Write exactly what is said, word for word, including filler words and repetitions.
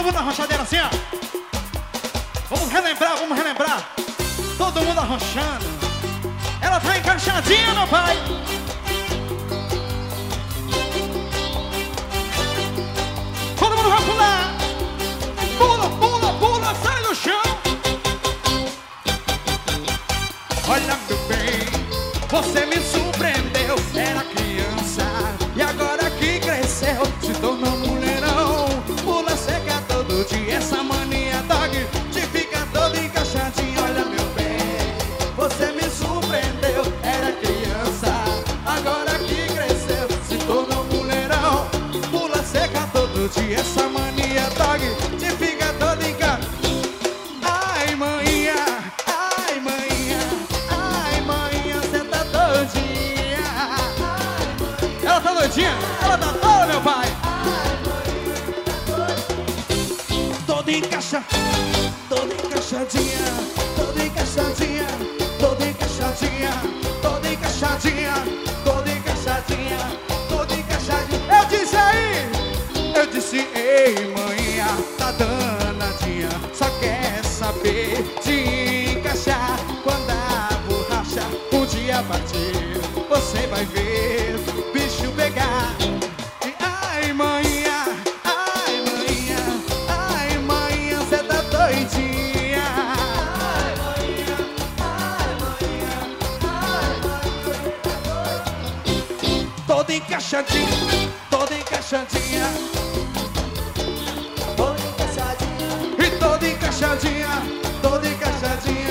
mundo arrochadeira assim, ó. Vamos relembrar, vamos relembrar. Todo mundo arrochando. Ela tá encaixadinha, meu pai. Todo mundo vai pular. Pula, pula, pula, sai do chão. Olha, meu bem, você me surpreendeu. Era criança e agora que cresceu se tornou mulherão. Pula seca todo dia, essa mania dog te fica todo encaixadinho. Olha, meu bem, você me surpreendeu. Era criança, agora que cresceu se tornou mulherão. Pula seca todo dia, essa mania dog te fica todo encaixadinho. Ai, maninha, ai, maninha, ai, maninha, cê tá doidinha. Ela tá doidinha? Ela tá toda, meu pai. Toda encaixa, toda encaixadinha, toda encaixadinha, toda encaixadinha, toda encaixadinha, toda encaixadinha, toda encaixadinha. Eu disse aí, eu disse, ei, maninha, tá danadinha, só quer saber de encaixar. Quando a borracha um dia bater, você vai ver o bicho pegar. E ai, maninha, ai, maninha, ai, maninha, cê tá doidinha. Ai, maninha, ai, maninha, ai, maninha. Toda encaixadinha, toda encaixadinha, toda encaixadinha, e toda encaixadinha, toda encaixadinha.